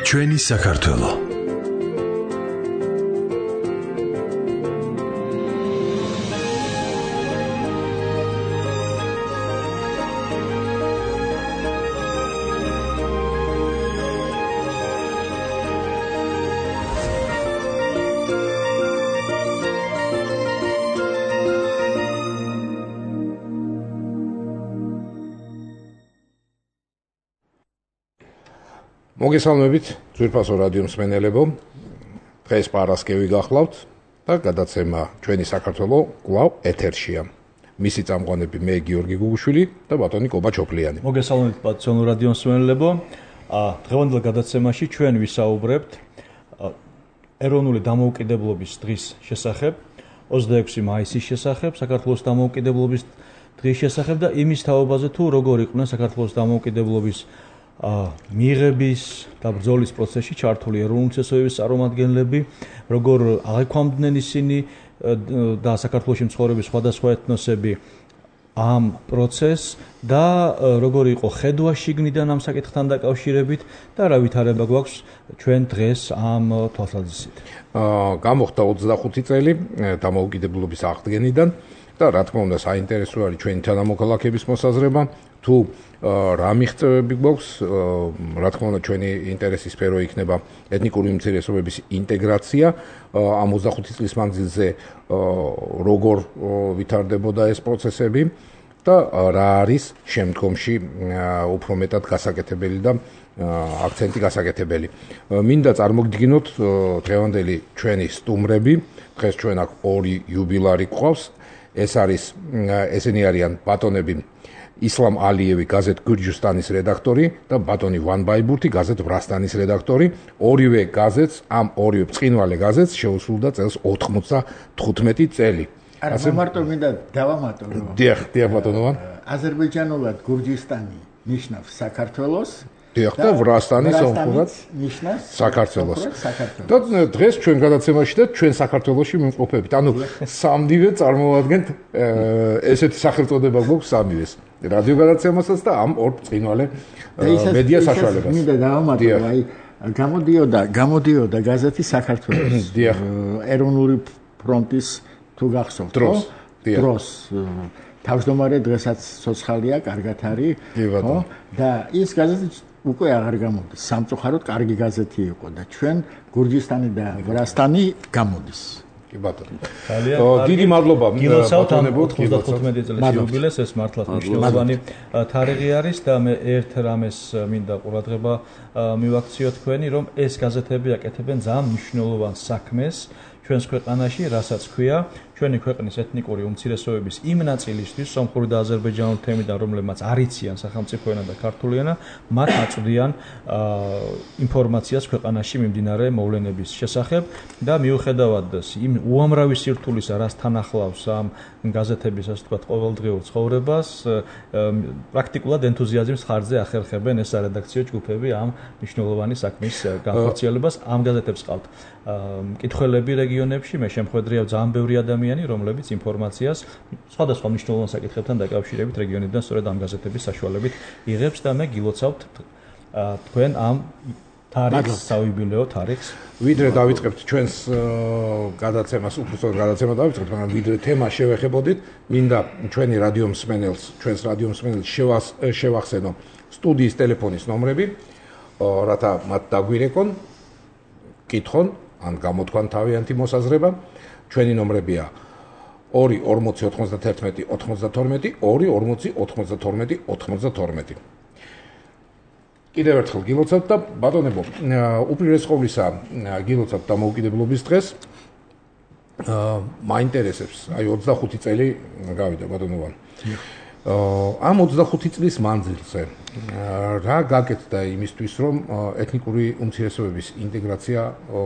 ჩვენი საქართველო. მოგესალმებით ძვირფასო რადიო მსმენელებო. დღეს პარასკევი გახლავთ და გადაცემა ჩვენი საქართველო კვლავ ეთერშია. მისი წამყვანები მე გიორგი გუგუშვილი და ბატონი კობა ჩოფლიანი. მოგესალმებით ბატონო რადიო მსმენელებო. დღევანდელ გადაცემაში ჩვენ ვისაუბრებთ ეროვნული დამოუკიდებლობის დღის შესახებ, 26 მაისის შესახებ, საქართველოს დამოუკიდებლობის დღის შესახებ და იმის თაობაზე თუ როგორ იყვნენ საქართველოს დამოუკიდებლობის მიღების და ბრძოლის პროცესში ჩართული ეროვნული უწესოების წარმომადგენლები, როგორ აღიქვამდნენ ისინი და საქართველოში მცხოვრები სხვადასხვა ეთნოსები ამ პროცესს და როგორ იყო ხედვა შიგნიდან ამ საკითხთან დაკავშირებით და რა ვითარება გვაქვს ჩვენ დღეს ამ თვალსაზრისით. გამოხდა 25 წელი დამოუკიდებლობის აღდგენიდან და რა თქმა უნდა საინტერესო არის ჩვენი თანამოქალაქეების მოსაზრება, თუ რა მიღწევები გვაქვს, რა თქმა უნდა ჩვენი ინტერესის სფერო იქნება ეთნიკური უმცირესობების ინტეგრაცია ამ 25 წლის მანძილზე, როგორ ვითარდებოდა ეს პროცესები და რა არის შემდგომში უფრო მეტად გასაკეთებელი და აქცენტი გასაკეთებელი. მინდა წარმოგიდგინოთ დღევანდელი ჩვენი სტუმრები. დღეს ჩვენ აქ ორი იუბილარი გვყავს. ესენი არიან ბატონები ისლამ ალიევი, გაზეთ გურჯისტანის რედაქტორი და ბატონი ვან ბაიბურთი, გაზეთ ვრასტანის რედაქტორი. ორივე გაზეთს, ორივე ბრწყინვალე გაზეთს შეუსრულდა წელს 95 წელი. არა, მარტო მინდა დავამატო, რომ დიახ, ბატონო ვან. აზერბაიჯანულად გურჯისტანი ნიშნავს საქართველოს. და ვრასტანი სომხურად ნიშნავს საქართველოს. და დღეს ჩვენ გადაცემაში და ჩვენ საქართველოში ვიმყოფებით. ანუ სამივე წარმოადგენთ ესეთი სახელწოდება გვაქვს სამივეს. რადიო გადაცემასაც და ამ ორ ბრწყინვალე მედია საშუალებას. მინდა დავამატო, აი გამოდიოდა გაზეთი საქართველოს. დიახ. ეროვნული ფრონტის თუ გახსოვთ, დროს თავმჯდომარე დღესაც ცოცხალია, კარგად არის, ხო? და ის გაზეთი უკვე აღარ გამოდის. სამწუხაროდ კარგი გაზეთი იყო და ჩვენ გურჯისტანი და ვრასტანი გამოდის. კი ბატონო. დიდი მადლობა ბატონებო 95 წლის იუბილეს, ეს მართლაც მნიშვნელოვანი თარიღი არის და მე ერთ რამეს მინდა ყურადღება მივაქციო თქვენი, რომ ეს გაზეთები აკეთებენ ძალიან მნიშვნელოვან საქმეს ჩვენს ქვეყანაში, რასაც ქვია ჩვენი ქვეყნის ეთნიკური უმცირესობების იმ ნაწილისთვის, სომხური და აზერბაიჯანული თემიდან, რომლებმაც არ იციან სახელმწიფო ენა და ქართული ენა, მათ აწვდიან ინფორმაციას ქვეყანაში მიმდინარე მოვლენების შესახებ და მიუხედავად იმ უამრავი სირთულისა, რაც თან ახლავს ამ გაზეთების, ასე ვთქვათ, ყოველდღიურ ცხოვრებას, პრაქტიკულად ენთუზიაზმის ხარჯზე ახერხებენ ეს სარედაქციო ჯგუფები ამ მნიშვნელოვანი საქმის განხორციელებას. ამ გაზეთებს ყავთ მკითხველები რეგიონებში, მე შემხედრია ძალიან ბევრი ადამიანი, რომლებიც ინფორმაციას სხვადასხვა მნიშვნელოვან საკითხებთან დაკავშირებით რეგიონიდან სწორედ ამ გაზეთების საშუალებით იღებს და მე გილოცავთ თქვენ ამ თარიღს, საიუბილეო თარიღს. ვიდრე დავიწყებთ ჩვენს გადაცემას, უბრალოდ გადაცემა დავიწყებთ, მაგრამ ვიდრე თემა შევეხებოდით, მინდა ჩვენს რადიო მსმენელს შევახსენო სტუდიის ტელეფონის ნომრები, რათა მათ დაგვირეკონ, კითხონ ან გამოთქვან თავიანთი მოსაზრება. ჩვენი ნომრებია 2 40 91 92, 2 40 92 92. კიდევ ერთხელ გილოცავთ და ბატონებო, უპირველეს ყოვლისა გილოცავთ დამოუკიდებლობის დღეს. მაინტერესებს, აი 25 წელი გავიდა ბატონო ვან. ამ 25 წლის მანძილზე რა გაკეთდა იმისთვის, რომ ეთნიკური უმცირესობების ინტეგრაცია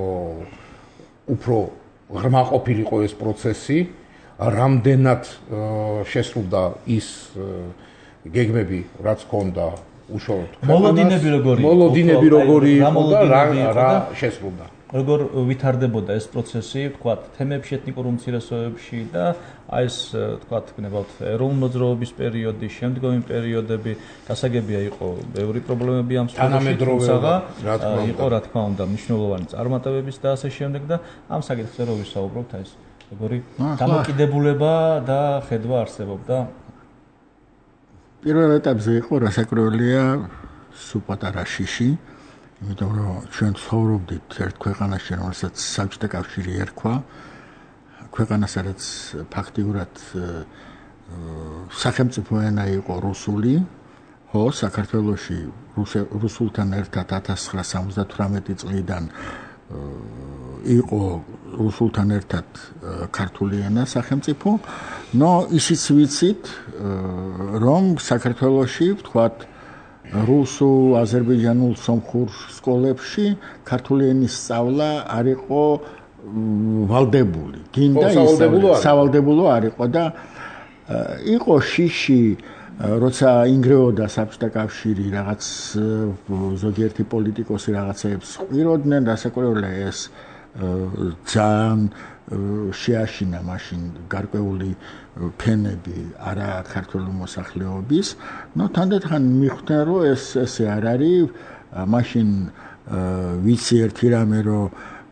უფრო ღრმა ყოფილიყო ეს პროცესი, რამდენად შესრულდა ის გეგმები, რაც ჰქონდა უშუალოდ მოლოდინები როგორი იყო და რა შესრულდა. როგორ ვითარდებოდა ეს პროცესი, ვთქვათ, თემებში, ეთნიკურ უმცირესობებში და აი ეს, ვთქვათ, გნებავთ ეროვნულ მოძრაობის პერიოდი, შემდგომი პერიოდები, გასაგებია იყო ბევრი პრობლემები ამ თანამედროვეობა, იყო რა თქმა უნდა მნიშვნელოვანი წარმატებების და ასე შემდეგ და ამ საკითხზე რო ვისაუბრობთ, აი ეს როგორი დამოკიდებულება და ხედვა არსებობდა. პირველ ეტაპზე იყო რასაკვირველია სულ პატარა შიში, იმიტომ რომ ჩვენ ცხოვრობდით ერთ ქვეყანაში, რომელსაც საბჭოთა კავშირი ერქვა, ქვეყანას, რაც ფაქტიურად სახელმწიფო ენა იყო რუსული, ხო, საქართველოში რუსულთან ერთად 1978 წლიდან იყო რუსულთან ერთად ქართული ენა სახელმწიფო, ისიც ვიცით, რომ საქართველოში, ვთქვათ, რუსულ, აზერბაიჯანულ, სომხურ სკოლებში ქართული ენის სწავლა არ იყო ვალდებული. გინდა სავალდებულო არ იყო და იყო შიში, როცა ინგრეოდა საბჭოთა კავშირი, რაღაც ზოგიერთი პოლიტიკოსი რაღაცებს ყვიროდნენ, რასაკვირველია ეს ძალიან შეაშინა მაშინ გარკვეული ფენები არა ქართული მოსახლეობის. თანდათან მიხვდნენ, რომ ესე არ არის, მაშინ ვიცი ერთი რამე, რომ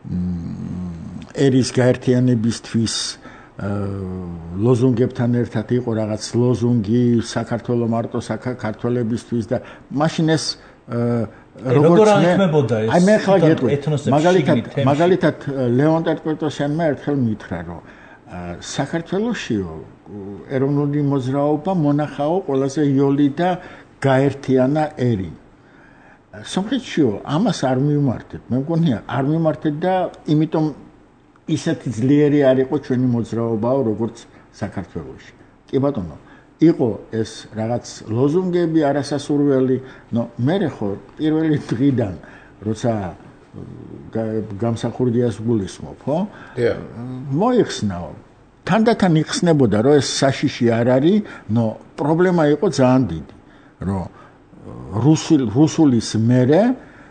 ერის გაერთიანებისთვის ლოზუნგებთან ერთად იყო რაღაც ლოზუნგი საქართველოს მარტო საქართველებისთვის და მაშინ ეს როგორ აიხმებოდა ეს? აი მე ხლა გეტყვი, მაგალითად ლეონ ტერკვეტოსიანმა ერთხელ მითხრა, რომ საქართველოსიო ეროვნული მოძრაობა მონახაო ყველაზე იოლი და გაერთიანა ერი. სომხეთშიო ამას არ მიმართეთ, მე მგონია არ მიმართეთ და იმიტომ ისეთი ძლიერი არ იყო ჩვენი მოძრაობაო, როგორც საქართველოში. კი ბატონო, იყო ეს რაღაც ლოზუნგები არასასურველი, მერე ხო პირველი დღიდან, როცა გამსახურდიას გულისხმობ, ხო? მოიხსნაო. თანდათან იხსნებოდა, რომ ეს საშიში არ არის, პრობლემა იყო ძალიან დიდი, რომ რუსულის მერე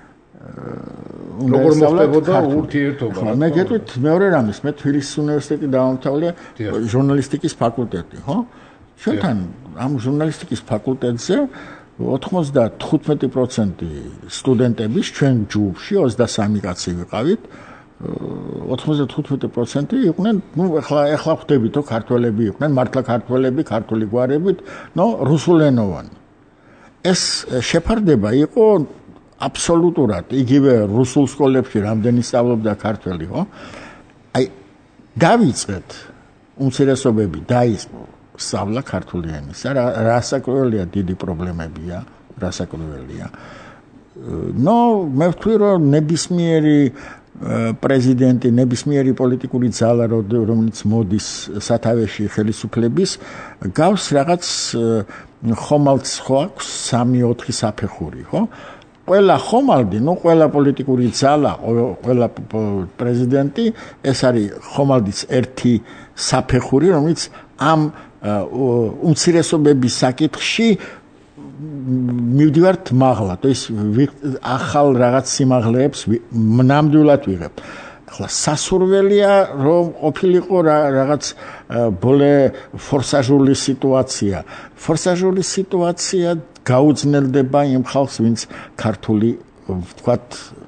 როგორ მოხდებოდა ურთიერთობა? მე გეტყვით მეორე რამის, მე თბილისის უნივერსიტეტი დავამთავრე ჟურნალისტიკის ფაკულტეტი, ხო? ჩვენთან ამ ჟურნალისტიკის ფაკულტეტზე 95% სტუდენტების ჩვენ ჯგუფში 23 კაცი ვიყავით, 95% იყვნენ, ეხლა ხვდებითო ქართველები იყვნენ, მართლა ქართველები, ქართული გვარებით, რუსულენოვანი. ეს შეფარდება იყო აბსოლუტურად იგივე რუსულ სკოლებში რამდენი სწავლობდა ქართველი, ხო? აი დავიწყეთ უმცირესობები დაიწყო სწავლა ქართული ენის. რასაკვირველია დიდი პრობლემებია, რასაკვირველია. მე ვთვლი, რომ ნებისმიერი პრეზიდენტი, ნებისმიერი პოლიტიკური ძალა, რომელიც მოდის სათავეში ხელისუფლების, გავს რაღაც ხომალდს ხო აქვს 3-4 საფეხური, ხო? ყველა ხომალდი, ყველა პოლიტიკური ძალა, ყველა პრეზიდენტი, ეს არის ხომალდის ერთი საფეხური, რომელიც ამ უმცირესობების საკითხში მივდივართ მაღლა, ის ახალ რაღაც სიმაღლეებს ნამდვილად ვიღებთ. ახლა სასურველია, რომ ყოფილიყო რაღაც ბოლე ფორსაჟული სიტუაცია. ფორსაჟული სიტუაცია გაუძნელდება იმ ხალხს, ვინც ქართული, ვთქვათ,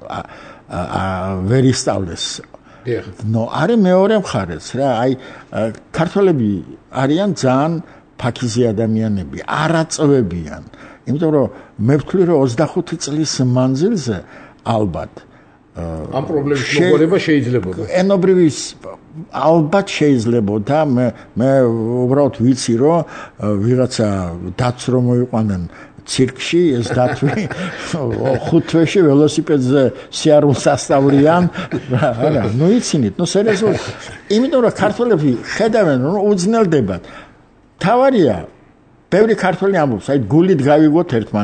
ვერ ისწავლეს. არის მეორე მხარეც რა, აი ქართველები არიან ძალიან ფაქიზი ადამიანები, არაწვევიან. იმიტომ რომ მე ვთვლი, რომ 25 წლის მანძილზე ალბათ ამ პრობლემის მოგვარება შეიძლებოდა. ენობრივის ალბათ შეიძლებოდა. მე უბრალოდ ვიცი, რომ ვიღაცა დათს რომ მოიყვანენ ცირკში, ეს დათვი 5 თვეში ველოსიპედზე სიარულს ასწავლიან. არა, იცინით, სერიოზულად. იმიტომ რომ ქართველები ხედავენ, რომ უძნელდებათ. თავარია, ბევრი ქართველი ამბობს, აი გულით გავიგოთ ერთმანეთი,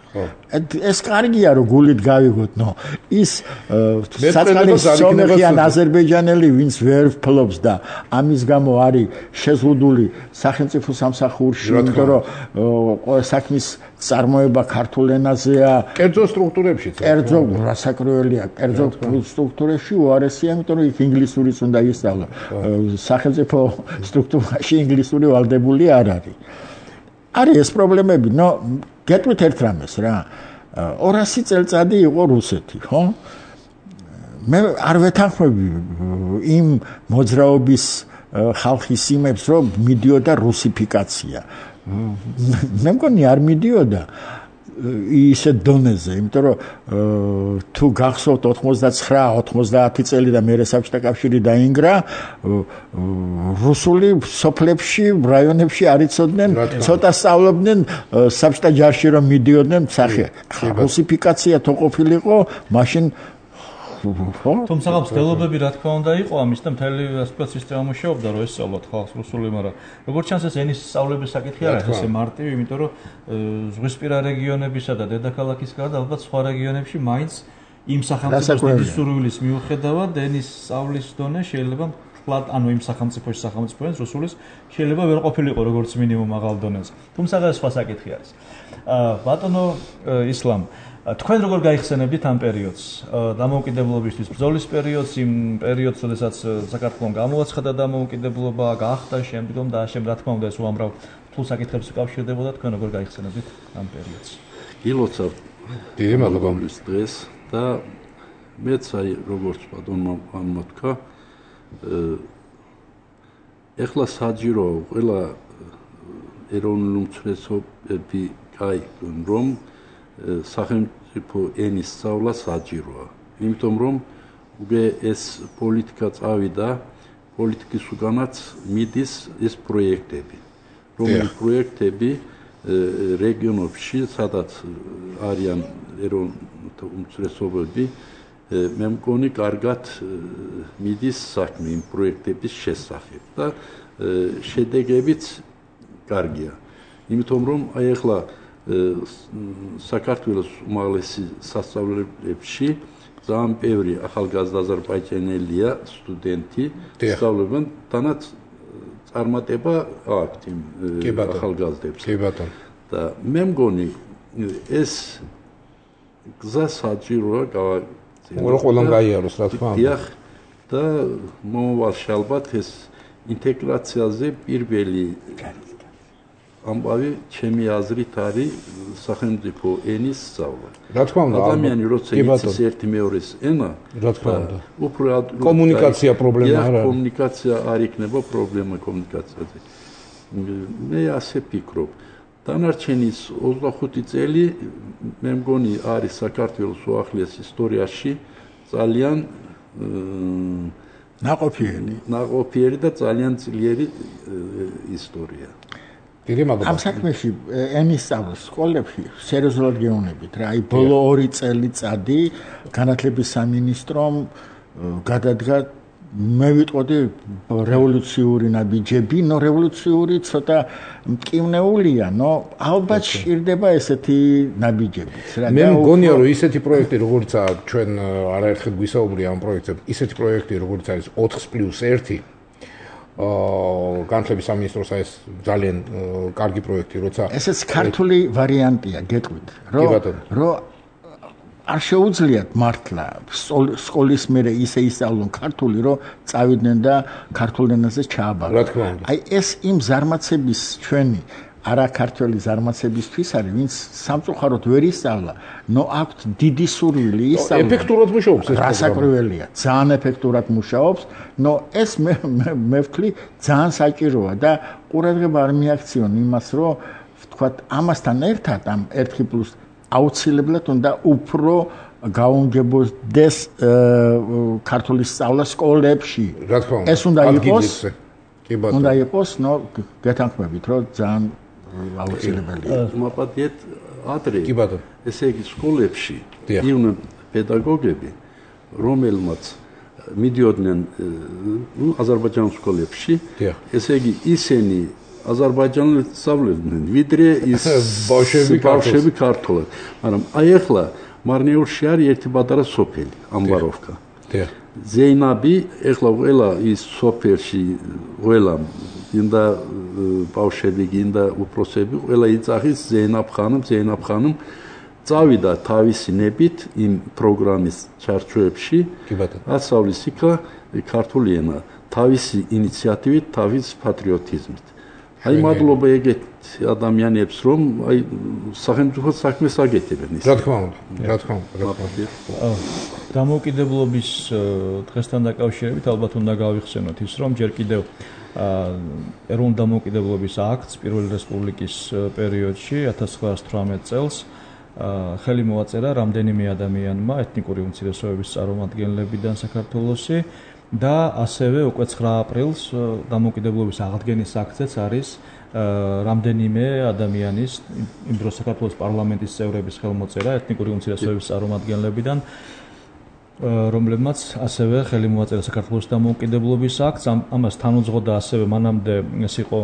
ეს კარგია რომ გულით გავიგოთ, ის საწყალის სომეხიან აზერბაიჯანელი ვინც ვერ ფლობს და ამის გამო არის შეზღუდული სახელმწიფო სამსახურში, იმიტომ რომ საქმის წარმოება ქართულ ენაზეა. კერძო სტრუქტურებშიც. კერძო რასაკროელია, კერძო სტრუქტურებში უარესია, იმიტომ რომ იქ ინგლისურიც უნდა ისწავლო. სახელმწიფო სტრუქტურაში ინგლისური ვალდებული არ არის. არის ეს პრობლემები, გეტყვით ერთ რამეს რა. 200 წელწადი იყო რუსეთი, ხო? მე არ ვეთანხმები იმ მოძრაობის ხალხის იმებს, რომ მიდიოდა რუსიფიკაცია. მე მგონი არ მიდიოდა ისე დონეზე, იმიტომ რომ თუ გახსოვთ 99-90 წელი და მერე საბჭოთა კავშირი დაინგრა, რუსული სოფლებში, რაიონებში არ იცოდნენ, ცოტა სწავლობდნენ საბჭოთა ჯარში რომ მიდიოდნენ სახე. რუსიფიკაცია თუ ყოფილიყო, მაშინ თუმცა მცდელობები რა თქმა უნდა იყო ამის და მთელი სისტემა მუშაობდა რომ ესწავლოთ ხალხს რუსული, მაგრამ როგორც ჩანს ეს ენის სწავლების საკითხი არ არის ესე მარტივი, იმიტომ რომ ზღვისპირა რეგიონებისა და დედაქალაქის გარდა ალბათ სხვა რეგიონებში მაინც იმ სახელმწიფოს დიდი სურვილის მიუხედავად ენის სწავლის დონე შეიძლება ფლატ იმ სახელმწიფოს რუსულის შეიძლება ვერ ყოფილიყო როგორც მინიმუმ მაღალ დონეზე. თუმცა ეს სხვა საკითხი არის. ბატონო ისლამ, თქვენ როგორ გაიხსენებთ ამ პერიოდს? დამოუკიდებლობისთვის ბრძოლის პერიოდს, იმ პერიოდს, როდესაც საქართველოს გამოაცხადა დამოუკიდებლობა, გახდა შემდგომ და რა თქმა უნდა ეს უამრავ რთულ საკითხებს უკავშირდებოდა, თქვენ როგორ გაიხსენებთ ამ პერიოდს? გილოცავ დიდი მადლობა დღეს და მეც როგორც ბატონმა ამოთქვა, ეხლა საჯიროა ყველა ეროვნული უმცირესობები გაიგონ, რომ სახელმწიფო ენის სწავლა საჭიროა. იმიტომ რომ უკვე ეს პოლიტიკა წავიდა, პოლიტიკის უკანაც მიდის ეს პროექტები. რომელი პროექტები რეგიონებში, სადაც არიან ეროვნული უმცირესობები, მე მგონი კარგად მიდის საქმე იმ პროექტების შესახებ და შედეგებიც კარგია. იმიტომ რომ აი ახლა საქართველოს უმაღლესი სასწავლებლებში ძალიან ბევრი ახალგაზრდა აზერბაიჯანელია სტუდენტი სწავლებენ, თანაც წარმატება აქვთ იმ ახალგაზრდებს. და მე მგონი ეს გზა საჭიროა ყველამ გაიაროს რა თქმა უნდა. და მომავალში ალბათ ეს ინტეგრაციაზე პირველი ამბავი ჩემი აზრით არის სახელმწიფო ენის სწავლა. რა თქმა უნდა, ადამიანი როცა იცის ერთი მეორეს ენა, რა თქმა უნდა, უფრო კომუნიკაცია პრობლემა არ არის. კომუნიკაცია არ იქნება პრობლემა კომუნიკაციაზე. მე ასე ფიქრობ. დანარჩენი 25 წელი მე მგონი არის საქართველოს უახლოეს ისტორიაში ძალიან ნაყოფიერი და ძალიან ძლიერი ისტორია. ამ საქმეში ენის სწავლის სკოლებში სერიოზულად გეუბნებით რა, აი ბოლო 2 წელიწადი განათლების სამინისტრომ გადადგა მე ვიტყოდი რევოლუციური ნაბიჯები, რევოლუციური ცოტა მტკივნეულია, ალბათ სჭირდება ესეთი ნაბიჯებიც რა. მე მგონია რომ ისეთი პროექტი როგორიცაა ჩვენ არაერთხელ გვისაუბრია ამ პროექტებზე, ისეთი პროექტი როგორც არის 4+1 განათლების სამინისტროს ეს ძალიან კარგი პროექტი, როცა ესეც ქართული ვარიანტია, გეტყვით, რომ არ შეუძლიათ მართლა სკოლის მერე ისე ისწავლონ ქართული, რომ წავიდნენ და ქართულ ენაზე ჩააბარონ. რა თქმა უნდა. აი ეს იმ ზარმაცების ჩვენი არაქართველი ზარმაცებისთვის არის, ვინც სამწუხაროდ ვერ ისწავლა, აქვთ დიდი სურვილი ისწავლა. ეფექტურად მუშაობს ეს პროგრამა. რასაკვირველია, ძალიან ეფექტურად მუშაობს. ეს მე ვთვლი ძალიან საჭიროა და ყურადღება არ მიაქციონ იმას, რომ ვთქვათ, ამასთან ერთად ამ 1+1 აუცილებლად უნდა უფრო გაუნგებოდეს ქართული სწავლა სკოლებში. რა თქმა უნდა. ეს უნდა იყოს. უნდა იყოს, გეთანხმებით, რომ ძალიან აუცილებელია. მაპატიეთ ადრე. კი ბატონო. ესე იგი სკოლებში იყვნენ პედაგოგები, რომელმაც მიდიოდნენ აზერბაიჯანის სკოლებში. ესე იგი ისინი აზერბაიჯანელი სწავლობდნენ, ვიდრე ის ბავშვები ქართულად. მაგრამ აი ახლა მარნიურში არის ერთი პატარა სოფელი, ამბაროვკა. ზეინაბი, ახლა ყველა ის სოფელში, ყველა გინდა ბავშვები, გინდა უფროსები, ყველა იწახის ზეინაბ ხანım წავიდა თავისი ნებით იმ პროგრამის ჩარჩოებში, ასწავლის იქა ქართული ენა, თავისი ინიციატივით, თავის პატრიოტიზმით. აი მადლობა ეგეთ ადამიანებს, რომ აი სახელმწიფო საქმეს აკეთებენ ის. რა თქმა უნდა. დამოუკიდებლობის დღესთან დაკავშირებით ალბათ უნდა გავიხსენოთ ის, რომ ჯერ კიდევ ეროვნული დამოუკიდებლობის აქტს პირველი რესპუბლიკის პერიოდში 1918 წელს ხელი მოაწერა რამდენიმე ადამიანმა ეთნიკური უმცირესობების წარმომადგენლებიდან საქართველოსი და ასევე უკვე 9 აპრილს დამოუკიდებლობის აღდგენის აქტზეც არის რამდენიმე ადამიანის იმ დროს საქართველოს პარლამენტის წევრების ხელმოწერა ეთნიკური უმცირესობების წარმომადგენლებიდან რომლებმაც ასევე ხელი მოაწერა საქართველოს დამოუკიდებლობის აქტს ამას თან უძღოდა ასევე მანამდე ეს იყო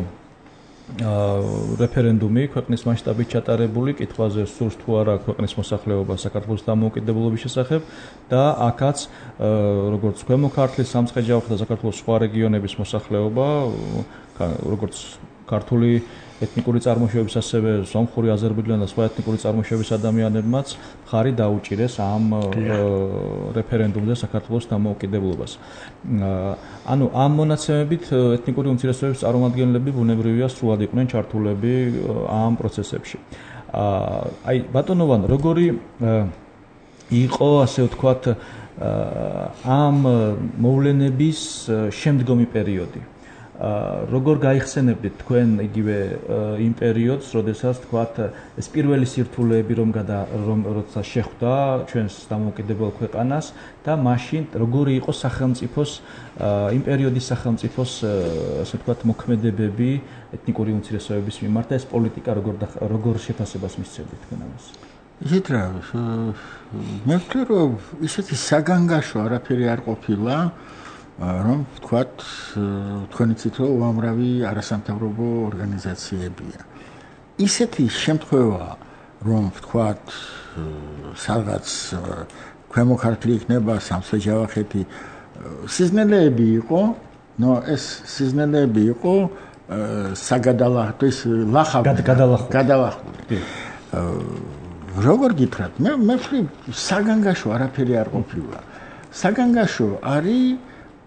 რეფერენდუმი ქვეყნის მასშტაბით ჩატარებული კითხვაზე სურს თუ არა ქვეყნის მოსახლეობა საქართველოს დამოუკიდებლობის შესახებ და აქაც როგორც ქვემო ქართლის სამცხე-ჯავახეთის და საქართველოს სხვა რეგიონების მოსახლეობა როგორც ქართული ეთნიკური წარმოშობის ასევე სომხური, აზერბაიჯანული და სხვა ეთნიკური წარმოშობის ადამიანებმაც მხარი დაუჭირეს ამ რეფერენდუმზე საქართველოს დამოუკიდებლობას. ანუ ამ მონაცემებით ეთნიკური უმცირესობების წარმომადგენლები ბუნებრივია სრულად იყვნენ ჩართულები ამ პროცესებში. აი ბატონოვან, როგორი იყო ასე ვთქვათ ამ მოვლენების შემდგომი პერიოდი? როგორ გაიხსენებდით თქვენ იგივე იმ პერიოდს, როდესაც თქვათ ეს პირველი სირთულეები როცა შეხვდა ჩვენს დამოუკიდებელ ქვეყანას და მაშინ როგორი იყო სახელმწიფოს იმ პერიოდის სახელმწიფოს ასე ვთქვათ მოქმედებები ეთნიკური უმცირესობების მიმართ და ეს პოლიტიკა როგორ შეფასებას მისცემდით თქვენ ამას? ისეთ რა მე ვთქვი რომ ისეთი საგანგაშო არაფერი არ ყოფილა რომ ვთქვათ თქვენი ციტრო უამრავი არასამთავრობო ორგანიზაციებია. ისეთი შემთხვევა რომ ვთქვათ სადღაც ქვემო ქართლი იქნება სამცხე-ჯავახეთი სიზნელეები იყო, ეს სიზნელეები იყო საგადალახვის გადალახული. როგორ გითხრათ, მე ვთქვი საგანგაშო არაფერი არ ყოფილა. საგანგაშო არის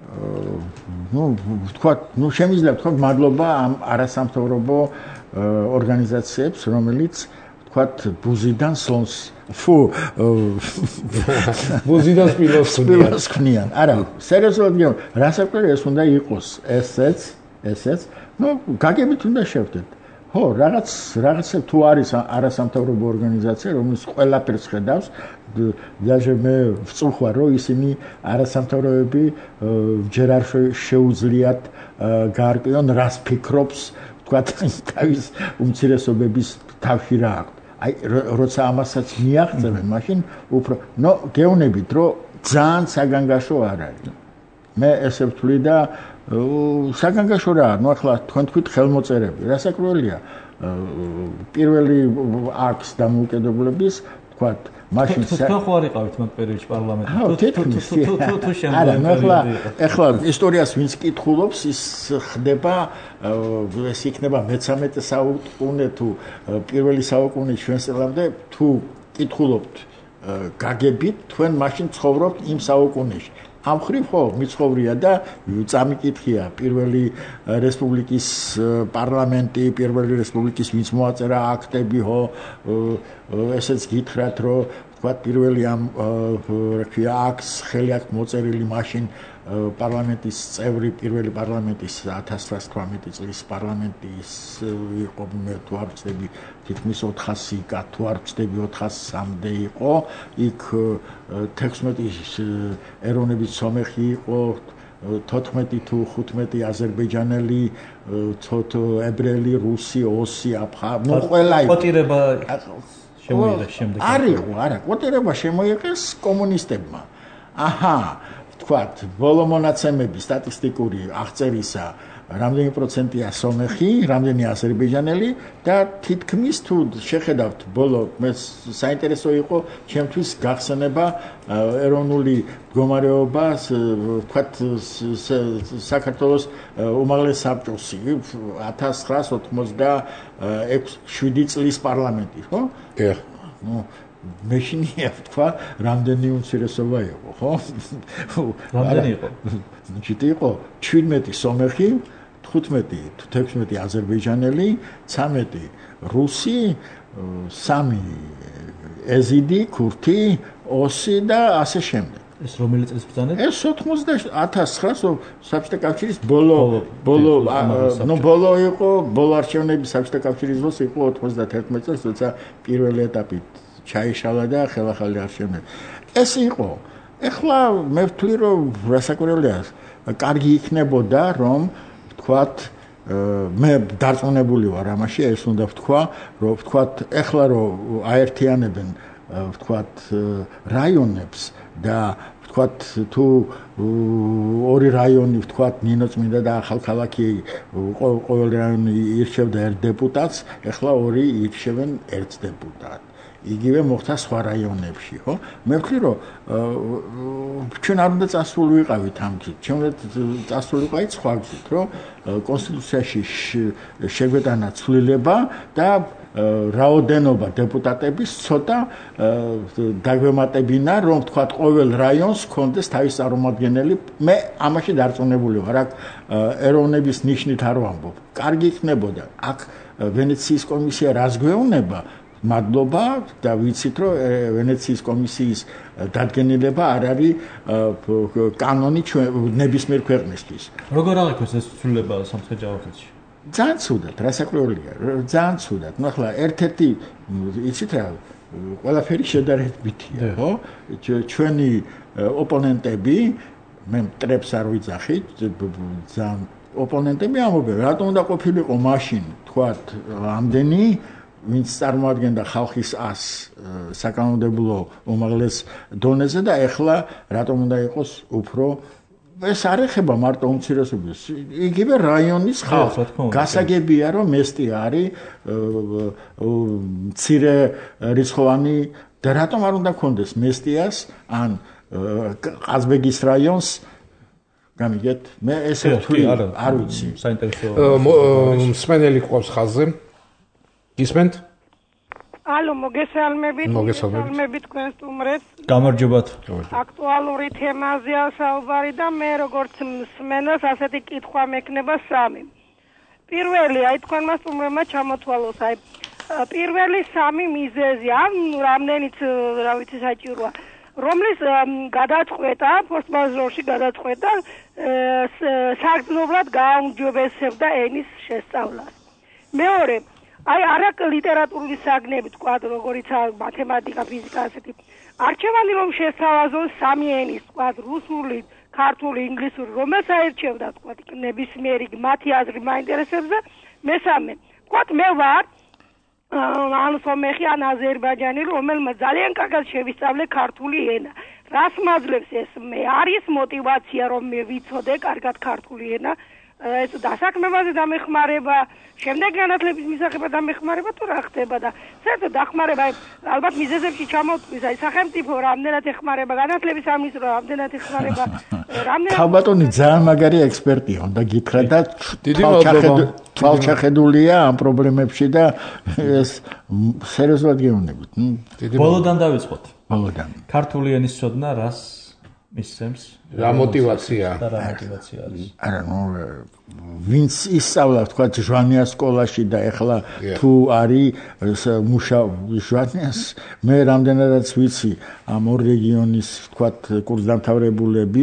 ვთქვათ, შემიძლია ვთქვათ მადლობა ამ არასამთავრობო ორგანიზაციებს, რომელიც ვთქვათ ბუზიდან სლონს ბუზიდან სპილოს ქმნიან. არა, სერიოზულად გიო, რასაკვირი ეს უნდა იყოს, ესეც, გაგებით უნდა შევდეთ. ხო, რაღაცა თუ არის არასამთავრობო ორგანიზაცია, რომელიც ყველაფერს ხედავს, даже მე ვწუხარ, რომ ისინი არასამთავრობოები ჯერ არ შეუძლიათ გაარკვიონ, რას ფიქრობს, თქვა თავის უმცირესობების თავში რა აქვს. აი, როცა ამასაც მიაღწევენ, მაშინ უფრო, გეუბნებით, რომ ძალიან საგანგაშო არ არის. მე ესე ვთვლი და საგანგაშო რა, ახლა თქვენ თქვით ხელმოწერები, რასაკვირველია, პირველი აქტს დამოუკიდებლობის, თქვათ, მაშინ თქვენ ხო არ იყავით მაგ პერიოდში პარლამენტში? თუ არა, ახლა ისტორიას ვინც კითხულობს, ის ხდება, ეს იქნება მე-13 საუკუნე თუ პირველი საუკუნე ჩვენს წლამდე, თუ კითხულობთ გაგებით, თქვენ მაშინ ცხოვრობთ იმ საუკუნეში. ამ ხრივ ხო მიცხოვრია და წამიკითხია პირველი რესპუბლიკის პარლამენტი, პირველი რესპუბლიკის ვინც მოაწერა აქტები, ხო, ესეც გითხრათ, რომ თქვა პირველი ამ რა ქვია აქტს ხელი აქვს მოწერილი მაშინ პარლამენტის წევრი, პირველი პარლამენტის 1918 წლის პარლამენტის იყო, მე თუ არ ვწდები, თითქმის 400 კა, თუ არ ვწდები 403-მდე იყო, იქ 16 ეროვნების სომეხი იყო, 14 თუ 15 აზერბაიჯანელი, ებრაელი, რუსი, ოსი, აფხაზი, ყველა იყო. კვოტირება შემოიღეს შემდეგ. არა, კვოტირება შემოიღეს კომუნისტებმა. ვთქვათ, ბოლო მონაცემები სტატისტიკური აღწერისა რამდენი პროცენტია სომეხი, რამდენი აზერბაიჯანელი და თითქმის თუ შეხედავთ ბოლო მე საინტერესო იყო ჩემთვის გახსენება ეროვნული მდგომარეობა ვთქვათ საქართველოს უმაღლეს საბჭოს 1986-7 წლის პარლამენტი, ხო? კი. მეშინია თქვა რამდენი უმცირესობა იყო, ხო? რამდენი იყო? ჩიტი იყო 17 სომეხი, 15-16 აზერბაიჯანელი, 13 რუსი, 3 ეზიდი, ქურთი, ოსი და ასე შემდეგ. ეს რომელი წლის ბრძანეთ? ეს 1900 საბჭოთა კავშირის ბოლო იყო, ბოლო არჩევნები საბჭოთა კავშირის დროს იყო 91 წელს, როცა პირველი ეტაპი ჩაიშალა და ხელახალი არჩევნები. ეს იყო. ეხლა მე ვთვლი რომ რასაკვირველია, კარგი იქნებოდა რომ ვთქვათ მე დარწმუნებული ვარ ამაში, ეს უნდა ვთქვა, რომ ვთქვათ ეხლა რომ აერთიანებენ ვთქვათ რაიონებს და ვთქვათ თუ ორი რაიონი ვთქვათ ნინოწმინდა და ახალქალაქი ყოველ რაიონი ირჩევდა ერთ დეპუტატს, ეხლა ორი ირჩევენ ერთ დეპუტატს. იგივე მოხდა სხვა რაიონებში, ხო? მე ვთქვი რომ ჩვენ არ უნდა წასული ვიყავით ამ გზით. ჩვენ უნდა წასული ვიყავით სხვა გზით, რომ კონსტიტუციაში შეგვეტანა ცვლილება და რაოდენობა დეპუტატების ცოტა დაგვემატებინა, რომ ვთქვათ ყოველ რაიონს ჰქონდეს თავის წარმომადგენელი. მე ამაში დარწმუნებული ვარ, აქ ეროვნების ნიშნით არ ვამბობ. კარგი იქნებოდა, აქ ვენეციის კომისია რას გვეუბნება? მადლობა და ვიცით რომ ვენეციის კომისიის დადგენილება არ არის კანონი ნებისმიერ ქვეყნისთვის. როგორ აღიქვეს ეს ცვლილება სამხედრო-ჯავახეთში? ძალიან ცუდად, რასაკვირველია, ძალიან ცუდად. ნუ ახლა ერთ-ერთი იცით რა, ყველაფერი შედარებითია, ხო? ჩვენი ოპონენტები, მე მტრებს არ ვიძახით, ძალიან ოპონენტები ამბობენ, რატომ უნდა ყოფილიყო მაშინ, თქვათ, ამდენი ვინც წარმოადგენდა ხალხის ას საკანონმდებლო უმაღლეს დონეზე და ეხლა რატომ უნდა იყოს უფრო ეს არ ეხება მარტო უმცირესობას, იგივე რაიონის ხალხს. გასაგებია რომ მესტი არის მცირე რიცხოვანი და რატომ არ უნდა ქონდეს მესტიას ან ყაზბეგის რაიონს გამიგეთ? მე ესე ვთვლი, არ ვიცი. საინტერესო მსმენელი ყავს ხაზზე. ისმენთ? ალო, მოგესალმებით თქვენ სტუმრებს. გამარჯობათ. აქტუალური თემაზეა საუბარი და მე როგორც მსმენელს ასეთი კითხვა მექნება სამი. პირველი, აი თქვენმა სტუმრებმა ჩამოთვალოს, აი პირველი სამი მიზეზი, ან რამდენიც რა ვიცი საჭიროა, რომლის გადაწყვეტა, ფორს-მაჟორში გადაწყვეტა საგრძნობლად გააუმჯობესებდა ენის შესწავლას. მეორე, აი არა ლიტერატურული საგნები თქვა როგორიც მათემატიკა, ფიზიკა ასეთი. არჩევანი რომ შესთავაზოს სამი ენის, თქვა რუსული, ქართული, ინგლისური, რომელს აერჩევდა თქვა ნებისმიერი მათი აზრი მაინტერესებს და მესამე, თქვა მე ვარ ან სომეხი ან აზერბაიჯანი, რომელმაც ძალიან კარგად შევისწავლე ქართული ენა. რას მაძლევს ეს მე? არის мотиваცია რომ მე ვიცოდე კარგად ქართული ენა. ეს დასაქმებაზე დამეხმარება, შემდეგ განათლების მისაღებად დამეხმარება თუ რა ხდება და საერთოდ დახმარება ალბათ მიზეზებში ჩამოთვლის, აი სახელმწიფო რამდენად ეხმარება, განათლების სამინისტრო რამდენად ეხმარება, რამდენად ხალბატონი ძალიან მაგარი ექსპერტია, უნდა გითხრა და თვალჩახედულია ამ პრობლემებში და ეს სერიოზულად გეუბნებით. ბოლოდან დავიწყოთ. ბოლოდან. ქართული ენის ცოდნა რას მისცემს? რა мотиваცია? და რა мотиваცია არის? არა, ნუ ვინც ისწავლა, თქვა ჟვანიას სკოლაში და ეხლა თუ არის ჟვანიას, მე რამდენადაც ვიცი ამ ორ რეგიონის, თქვა კურსდამთავრებულები,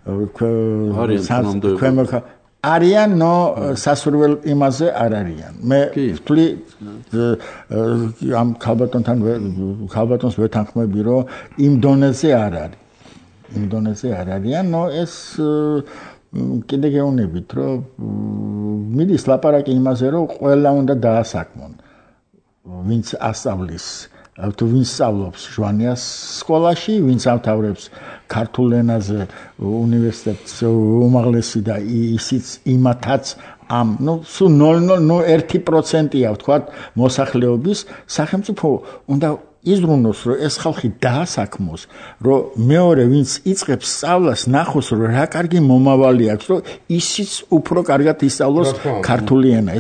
არიან, ნო სასურველ იმაზე არ არიან. მე ვთვლი ამ ქალბატონს ვეთანხმები, რომ იმ დონეზე არ არის. ინდონეზია არ არიან, ნო ეს კიდე გეუბნებით, რომ მიდის ლაპარაკი იმაზე, რომ ყველა უნდა დაასაქმონ, ვინც ასწავლის თუ ვინც სწავლობს ჟვანიას სკოლაში, ვინც ამთავრებს ქართულ ენაზე უნივერსიტეტს უმაღლესი და ისიც იმათაც ამ სულ 0.01%-ია ვთქვათ მოსახლეობის სახელმწიფო უნდა იზრუნოს რომ ეს ხალხი დაასაქმოს რომ მეორე ვინც იწყებს სწავლას ნახოს რომ რა კარგი მომავალი აქვს რომ ისიც უფრო კარგად ისწავლოს ქართული ენა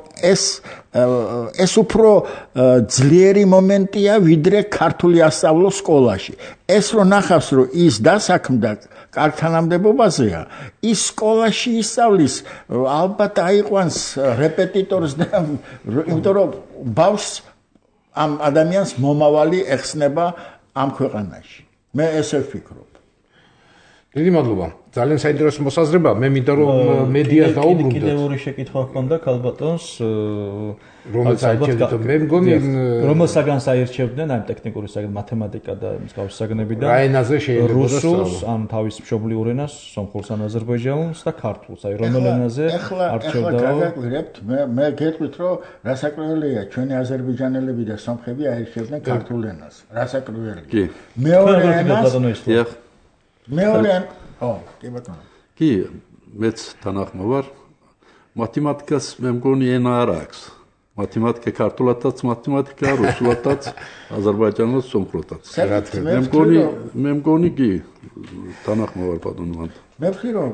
ეს უფრო ძლიერი მომენტია ვიდრე ქართული ასწავლოს სკოლაში ეს რომ ნახავს რომ ის დასაქმდა კარგ თანამდებობაზეა ის სკოლაში ისწავლის ალბათ აიყვანს რეპეტიტორს და იმიტომ რომ ბავშვს ამ ადამიანს მომავალი ეხსნება ამ ქვეყანაში. მე ესე ვფიქრობ. დიდი მადლობა. ძალიან საინტერესო მოსაზრება. მე მინდა რომ მედიას დაუბრუნდეთ. კიდევ ორი შეკითხვა ჰქონდა ქალბატონს, რომელსაც აირჩევდით. მე მგონი რომელსაგანს აირჩევდნენ, აი ტექნიკური საგნები, მათემატიკა და მსგავსი საგნები და რა ენაზე შეიძლება რუსულს, ან თავის მშობლიურ ენას, სომხურს ან აზერბაიჯანულს და ქართულს. აი რომელ ენაზე ახლა არჩევდა? გაგაკვირებთ, მე გეტყვით რომ რასაკვირველია, ჩვენი აზერბაიჯანელები და სომხები აირჩევდნენ ქართულ ენას. რასაკვირველია. კი. მეორე ენას მეორე კი ბატონო. კი, მეც თანახმა ვარ. მათემატიკას მე მგონი ენა არ აქვს. მათემატიკა ქართულადაც, მათემატიკა რუსულადაც, აზერბაიჯანულად, სომხურადაც. მე მგონი კი თანახმა ვარ ბატონო. მე ვთქვი რომ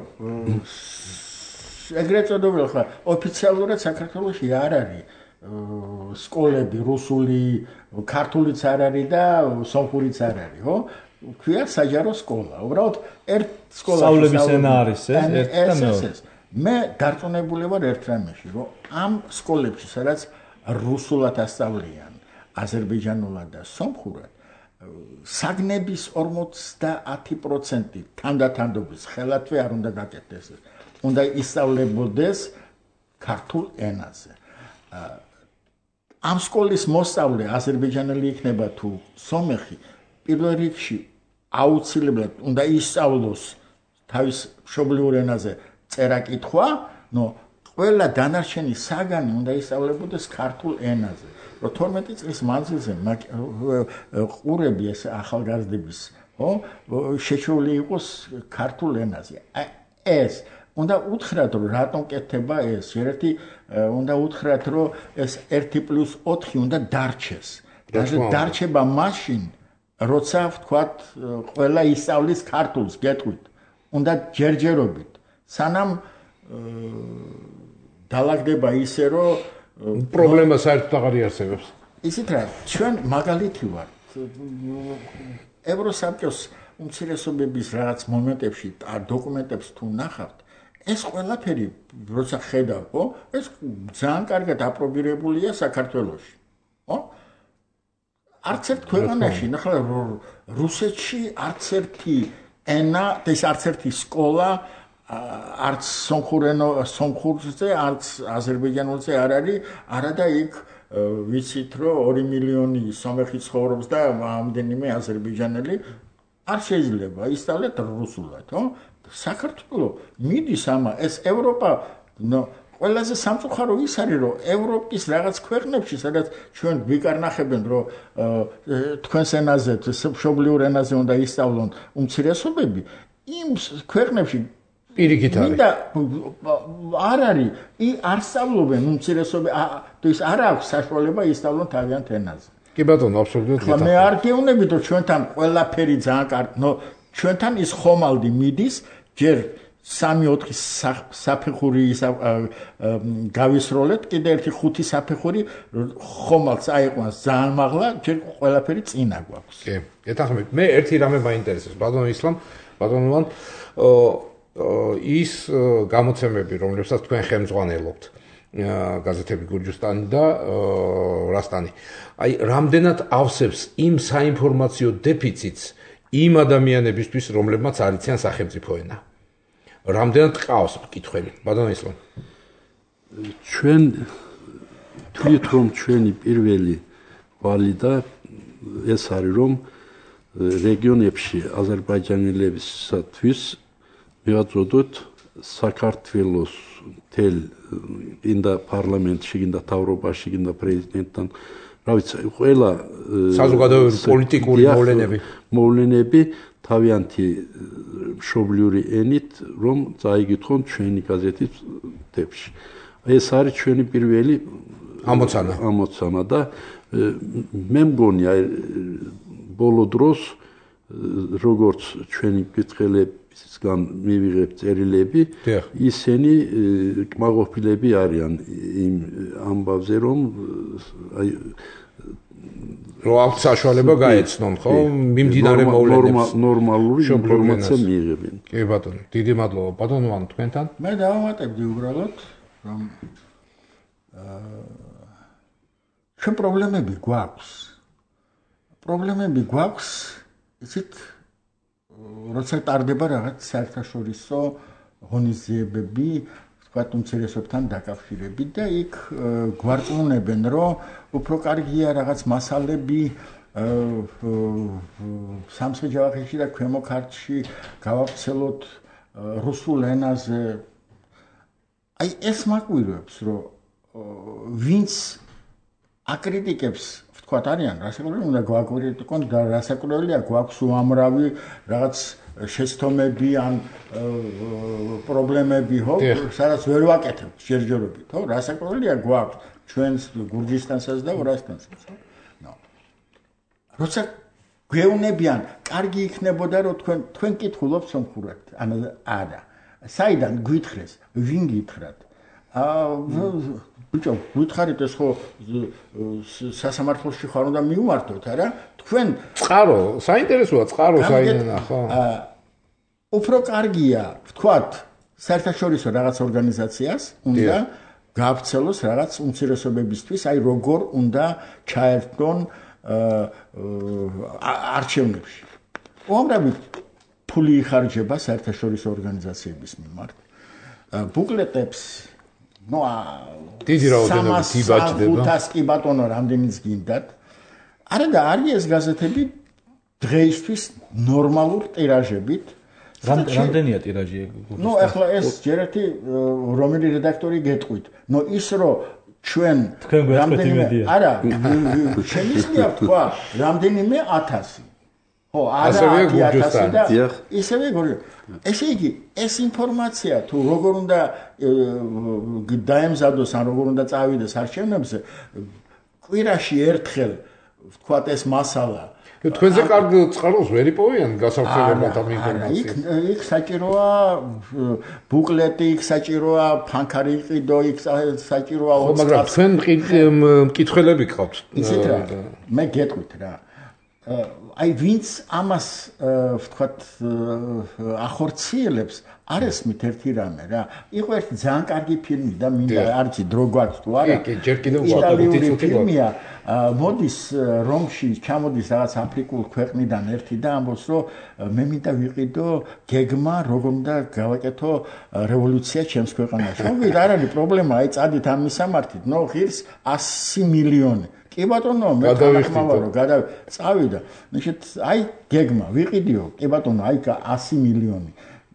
ეგრეთ წოდებული ხა ოფიციალურად საქართველოში არ არის სკოლები რუსული, ქართულიც არ არის და სომხურიც არ არის, ხო? ქვია საჯარო სკოლა. უბრალოდ ერთ სკოლაში სწავლების ენა არის ეს. მე დარწმუნებული ვარ ერთ რამეში, რომ ამ სკოლებში, სადაც რუსულად ასწავლიან, აზერბაიჯანულად და სომხურად, საგნების 50% თანდათანდობის ხელათვე არ უნდა გაკეთდეს. უნდა ისწავლებოდეს ქართულ ენაზე. ამ სკოლის მოსწავლე აზერბაიჯანელი იქნება თუ სომეხი, პირველ რიგში აუცილებლად უნდა ისწავლოს თავის მშობლიურ ენაზე წერა-კითხვა, ყველა დანარჩენი საგანი უნდა ისწავლებოდეს ქართულ ენაზე. რომ 12 წლის მანძილზე ყურები ეს ახალგაზრდების, შეჩეული იყოს ქართულ ენაზე. ეს უნდა უთხრათ რომ რატომ კეთდება ეს. ერთ-ერთი უნდა უთხრათ რომ ეს 1+4 უნდა დარჩეს. დარჩება მაშინ როცა ვთქვათ ყველა ისწავლის ქართულს გეტყვით უნდა ჯერჯერობით სანამ დალაგდება ისე რომ პრობლემა საერთოდ აღარ იარსებებს ისეთ რა ჩვენ მაგალითი ვართ ევროსაბჭოს უმცირესობების რაღაც მომენტებში დოკუმენტებს თუ ნახავთ ეს ყველაფერი როცა ხედავ ხო ეს ძალიან კარგად აპრობირებულია საქართველოში ხო არც ერთ ქვეყანაში ნახე რუსეთში არც ერთი ენა ეს არც ერთი სკოლა არც სომხურზე არც აზერბაიჯანულზე არ არის არადა იქ ვიცით რომ 2 მილიონი სომეხი ცხოვრობს და ამდენიმე აზერბაიჯანელი არ შეიძლება ისწავლეთ რუსულად ხო საქართველო მიდის ამა ეს ევროპა ყველაზე სამწუხარო ის არის რომ ევროპის რაღაც ქვეყნებში სადაც ჩვენ გვიკარნახებენ რომ თქვენს ენაზე მშობლიურ ენაზე უნდა ისწავლონ უმცირესობები იმ ქვეყნებში პირიქით არის და არ არის არ სწავლობენ უმცირესობები თუ ის არ აქვს საშუალება ისწავლონ თავიანთ ენაზე კი ბატონო აბსოლუტურად ხო მე არ გეუბნებით რომ ჩვენთან ყველაფერი ძალიან კარგი ჩვენთან ის ხომალდი მიდის ჯერ 3-4 საფეხური გავისროლეთ კიდე ერთი 5 საფეხური ხომალდს აიყვანს ძალიან მაღლა ჯერ ყველაფერი წინა გვაქვს კი ეთახმებით მე ერთი რამე მაინტერესებს ბატონო ისლამ ბატონოვან ის გამოცემები რომლებსაც თქვენ ხელმძღვანელობთ გაზეთები გურჯისტანი და რასტანი აი რამდენად ავსებს იმ საინფორმაციო დეფიციტს იმ ადამიანებისთვის რომლებმაც არ იციან სახელმწიფო ენა რამდენად ყავს მკითხველი ბატონო ისლამ ჩვენ თვით რომ ჩვენი პირველი ვალიდა ეს არის რომ რეგიონებში აზერბაიჯანელებისათვის მივაწოდოთ საქართველოს თელ ინდა პარლამენტში, ინდა თავრობაში, ინდა პრეზიდენტთან რა ვიცი, ყველა საზოგადოებრივი პოლიტიკური მოვლენები თავიანთი მშობლიური ენით რომ წაიგითხონ ჩვენი გაზეთის თებში. ეს არის ჩვენი პირველი ამოცანა და მე მგონი აი ბოლო დროს როგორც ჩვენი კითხელებისგან მივიღებ წერილები, ისინი კმაყოფილები არიან იმ ამბავზე, რომ აი რომ აქვს საშუალება გაეცნონ, ხო? მიმდინარე მოვლენებს ნორმალური ინფორმაცია მიიღებენ. კი ბატონო, დიდი მადლობა. ბატონო, ან თქვენთან? მე დავამატებდი უბრალოდ, რომ ჩვენ პრობლემები გვაქვს. პრობლემები გვაქვს, იცით, როცა ტარდება რაღაც საერთაშორისო ღონისძიებები, ვთქვათ, უმცირესობთან დაკავშირებით და იქ გვარწმუნებენ, რომ უფრო კარგია რაღაც მასალები სამცხე-ჯავახეთში და ქვემო ქართლში გავავრცელოთ რუსულ ენაზე. აი ეს მაკვირვებს, რომ ვინც აკრიტიკებს, ვთქვათ, არიან რასაკვირველი, უნდა გვაკრიტიკონ და რასაკვირველია, გვაქვს უამრავი რაღაც შეცდომები ან პრობლემები, ხო, სადაც ვერ ვაკეთებთ ჯერჯერობით, ხო, რასაკვირველია გვაქვს ჩვენს გურჯისტანსაც და ვრასტანსაც, ხო? როცა გვეუბნებიან, კარგი იქნებოდა, რომ თქვენ კითხულობთ სომხურად, არა. საიდან გვითხრეს, ვინ გითხრათ? ბიჭო, გითხარით ეს ხო სასამართლოში ხარ უნდა მიუმართოთ, არა? თქვენ წყარო, საინტერესოა წყარო საინანა, ხო? უფრო კარგია, ვთქვათ, საერთაშორისო რაღაც ორგანიზაციას უნდა გაავრცელოს რაღაც უმცირესობებისთვის, აი როგორ უნდა ჩაერთონ არჩევნებში. უამრავი ფული იხარჯება საერთაშორისო ორგანიზაციების მიმართ. ბუკლეტებს დიდი რაოდენობით იბაჭდება. 500 კი ბატონო, რამდენიც გინდათ. არა და არის ეს გაზეთები დღეისთვის ნორმალურ ტირაჟებით. რამდენია ტირაჟი? ახლა ეს ჯერეთი რომელი რედაქტორი გეტყვით. ის რომ ჩვენ რამდენიმე არა, შემიძლია თქვა რამდენიმე 1000. ხო, არა 1000 და ისევე ესე იგი, ეს ინფორმაცია თუ როგორ უნდა დაემზადოს ან როგორ უნდა წავიდეს არჩევნებზე, კვირაში ერთხელ ვთქვათ ეს მასალა თქვენზე კარგ წყაროს ვერ იპოვიან გასავრცელებად ამ ინფორმაციას. იქ საჭიროა ბუკლეტი, იქ საჭიროა ფანქარი იყიდო, იქ საჭიროა ოცხა. მაგრამ თქვენ მკითხველები გყავთ. იცით რა, მე გეტყვით რა. აი ვინც ამას ვთქვათ ახორციელებს, არ ესმით ერთი რამე რა. იყო ერთი ძალიან კარგი ფილმი და მინდა არჩი დრო გვაქვს თუ არა. კი, ჯერ კიდევ იტალიური ფილმია. მოდის რომში, ჩამოდის რაღაც აფრიკულ ქვეყნიდან ერთი და ამბობს, რომ მე მინდა ვიყიდო გეგმა, როგორ უნდა გავაკეთო რევოლუცია ჩემს ქვეყანაში. მოგით, არ არის პრობლემა, აი წადით ამ მისამართით, ღირს 100 მილიონი. კი ბატონო, მე ხმავარო, წავიდა. აი გეგმა, ვიყიდიო, კი ბატონო, აი 100 მილიონი.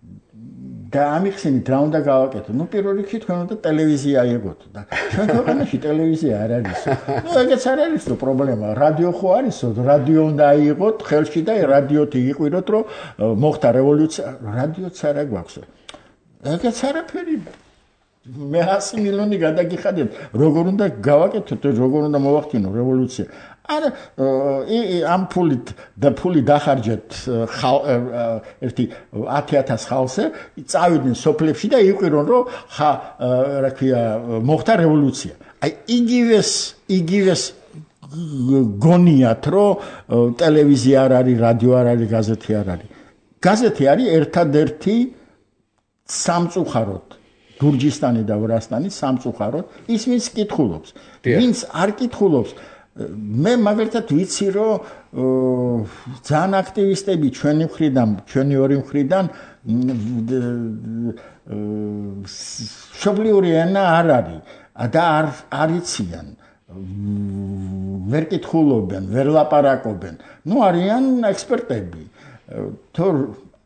და ამიხსენით რა უნდა გავაკეთო? პირველ რიგში თქვენ უნდა ტელევიზია აიღოთ და ჩვენ ქვეყანაში ტელევიზია არ არის. ეგეც არ არის პრობლემა. რადიო ხო არისო, რადიო უნდა აიღოთ ხელში და რადიოთი იყვიროთ, რომ მოხდა რევოლუცია. რადიოც არა გვაქვსო. ეგეც არაფერი. მე 100 მილიონი გადაგიხადეთ, როგორ უნდა გავაკეთოთ, როგორ უნდა მოვახდინო რევოლუცია. არა, ამ ფული დახარჯეთ ერთი 10000 ხალხზე, წავიდნენ სოფლებში და იყვირონ, რომ რა ქვია, მოხდა რევოლუცია. აი იგივეს გონიათ, რომ ტელევიზია არ არის, რადიო არ არის, გაზეთი არ არის. გაზეთი არის ერთადერთი სამწუხაროდ გურჯისტანი და ვრასტანი სამწუხაროდ ის ვინც კითხულობს. ვინც არ კითხულობს, მე მაგალითად ვიცი, რომ ძალიან აქტივისტები ჩვენი მხრიდან, ჩვენი ორი მხრიდან მშობლიური ენა არ არის და არ იციან. ვერ კითხულობენ, ვერ ლაპარაკობენ. არიან ექსპერტები.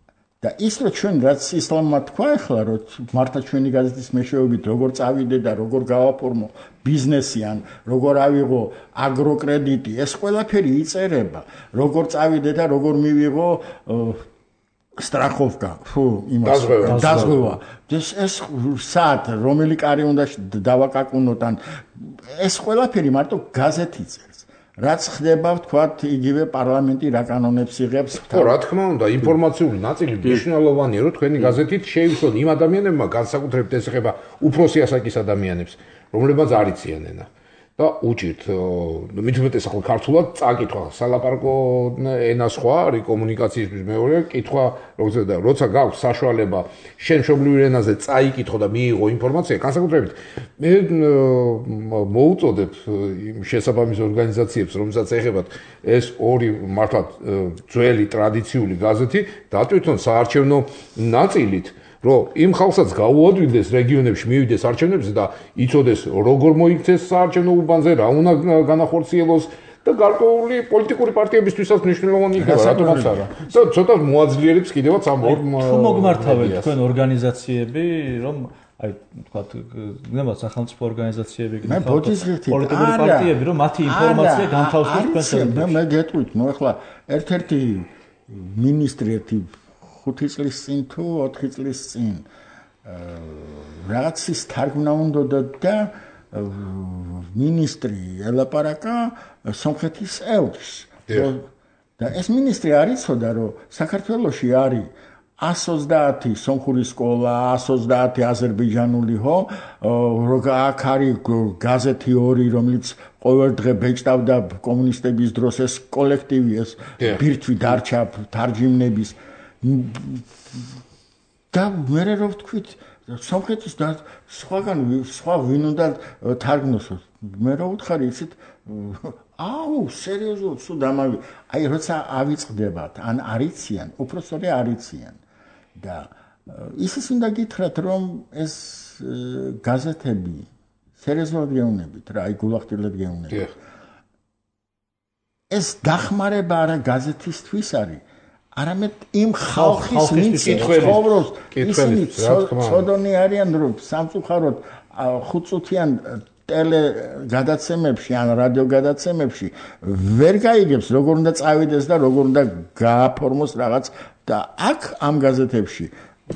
და ის რომ ჩვენ რაც ისლამმა თქვა ახლა რომ მართა ჩვენი გაზეთის მეშვეობით როგორ წავიდე და როგორ გავაფორმო ბიზნესი ან როგორ ავიღო აგროკრედიტი ეს ყველაფერი იწერება როგორ წავიდე და როგორ მივიღო страховка იმას დაზღვევა ეს საათ რომელი კარი უნდა დავაკაკუნოთ ან ეს ყველაფერი მარტო გაზეთი წერს რაც ხდება ვთქვათ იგივე პარლამენტი რა კანონებს იღებს რა თქმა უნდა ინფორმაციული ნაწილი მნიშვნელოვანია რომ თქვენი გაზეთით შეივსონ იმ ადამიანებმა განსაკუთრებით ეს ეხება უფროსი ასაკის ადამიანებს რომლებმაც არ იციან ენა და უჭირთ მით უმეტეს ახლა ქართულად წაკითხვა სალაპარაკო ენა სხვა არის კომუნიკაციისთვის მეორე კითხვა როცა გაქვს საშუალება შენ მშობლიურ ენაზე წაიკითხო და მიიღო ინფორმაცია განსაკუთრებით მე მოუწოდებ შესაბამის ორგანიზაციებს რომელსაც ეხებათ ეს ორი მართლაც ძველი ტრადიციული გაზეთი დატვირთონ საარჩევნო ნაწილით რომ იმ ხალხსაც გაუადვილდეს რეგიონებში მივიდეს არჩევნებზე და იცოდეს როგორ მოიქცეს საარჩევნო უბანზე რა უნდა განახორციელოს და გარკვეული პოლიტიკური პარტიებისთვისაც მნიშვნელოვანი იქნება რატომაც არა და ცოტა მოაძლიერებს კიდევაც ამ ორ თუ მოგმართავეთ თქვენ ორგანიზაციები რომ აი თქვათ ნებად სახელმწიფო ორგანიზაციები პოლიტიკური პარტიები რომ მათი ინფორმაცია განთავსოს თქვენ მე გეტყვით ნუ ახლა ერთ-ერთი მინისტრი 5 წლის წინ თუ 4 წლის წინ რაღაცის თარგმნა უნდა და მინისტრი ელაპარაკა სომხეთის ელჩს და ეს მინისტრი არ იცოდა რომ საქართველოში არის 130 სომხური სკოლა 130 აზერბაიჯანული აქ არის გაზეთი 2 რომელიც ყოველ დღე ბეჭდავდა კომუნისტების დროს ეს კოლექტივი ეს ბირთვი დარჩა თარჯიმნების და მე რო ვთქვით სომხეთის და სხვა ვინ უნდა თარგმნოს მე რო ვთხარი იცით აუ სერიოზულად სულ დამავი აი როცა ავიწყდებათ ან არიციან უпроსტორი არიციან და ისიც უნდა გითხრათ რომ ეს გაზეთები სერიოზულად გეუბნებით რა აი გულახდილად გეუბნებით ეს დახმარება არა გაზეთისთვის არის არამედ იმ ხალხის მიწითხოვროს ისინი ცოდონი არიან რომ სამწუხაროდ 5 წუთიან ტელე გადაცემებში ან რადიო გადაცემებში ვერ გაიგებს როგორ უნდა წავიდეს და როგორ უნდა გააფორმოს რაღაც და აქ ამ გაზეთებში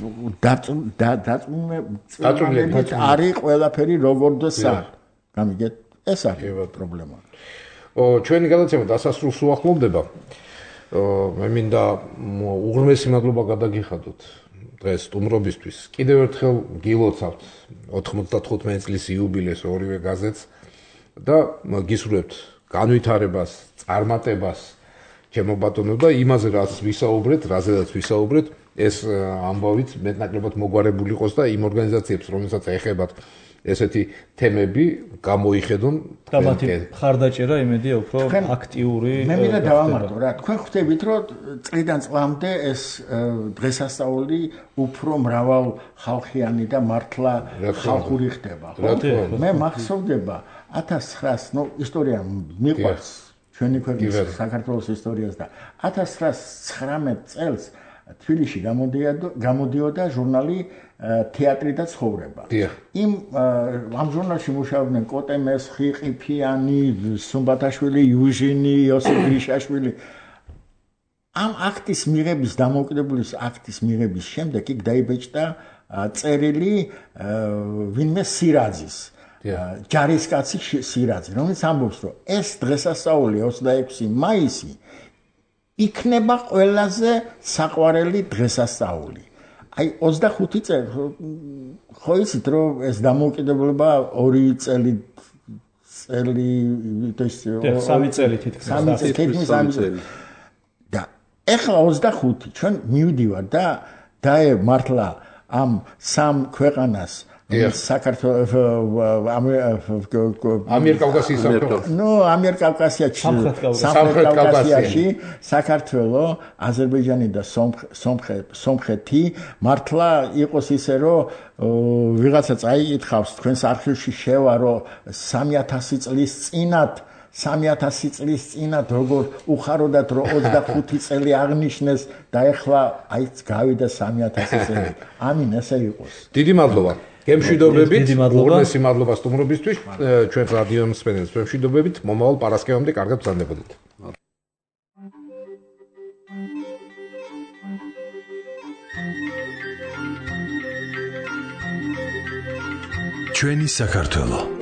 დაწუნებით არის ყველაფერი როგორ და სად გამიგეთ ეს არის პრობლემა ჩვენი გადაცემა დასასრულს უახლოვდება მე მინდა უღრმესი მადლობა გადაგიხადოთ დღეს სტუმრობისთვის კიდევ ერთხელ გილოცავთ 95 წლის იუბილეს ორივე გაზეთს და გისურვებთ განვითარებას წარმატებას ჩემო ბატონო და იმაზე რაც ვისაუბრეთ რაზედაც ვისაუბრეთ ეს ამბავით მეტნაკლებად მოგვარებული იყოს და იმ ორგანიზაციებს რომელსაც ეხებათ ესეთი თემები გამოიხედონ და მათი ხარდაჭერა იმედია უფრო აქტიური მე მინდა დავამარტო რა თქვენ ხვდებით რომ წლიდან წლამდე ეს დღესასწაული უფრო მრავალ ხალხიანი და მართლა ხალხური ხდება ხო მე მახსოვდება 1900 ნუ ისტორია მიყვარს ჩვენი ქვეყნის საქართველოს ისტორიას და 1919 წელს თბილისში გამოდიოდა ჟურნალი თეატრი და ცხოვრება. იმ ამ ჟურნალში მუშაობდნენ კოტე მესხი, ყიფიანი, სუმბათაშვილი, იუჟინი, იოსებ გრიშაშვილი. ამ აქტის მიღების დამოუკიდებლობის აქტის მიღების შემდეგ იქ დაიბეჭდა წერილი ვინმე სირაძის. ჯარისკაცი სირაძე, რომელიც ამბობს, რომ ეს დღესასწაული 26 მაისი იქნება ყველაზე საყვარელი დღესასწაული. აი 25 წელი ხო იცით რომ ეს დამოუკიდებლობა 2 წელი ეს 3 წელი თითქმის და ეხლა 25 ჩვენ მივდივარ და მართლა ამ სამ ქვეყანას საქართველოს ამიერკავკასიის ნუ ამიერკავკასიაში სამხრეთ კავკასიაში საქართველოს აზერბაიჯანი და სომხეთი მართლა იყოს ისე რომ ვიღაცა წაიკითხავს თქვენს არქივში შევა რომ 3000 წლის წინათ 3000 წლის წინათ როგორ უხაროდათ რომ 25 წელი აღნიშნეს და ეხლა აი გავიდა 3000 წელი. ამინ ესე იყოს. დიდი მადლობა. გემშვიდობებით, ურმესი მადლობა სტუმრობისთვის, ჩვენს რადიო მსმენელს გემშვიდობებით, მომავალ პარასკევამდე კარგად ბრძანდებოდეთ. ჩვენი საქართველო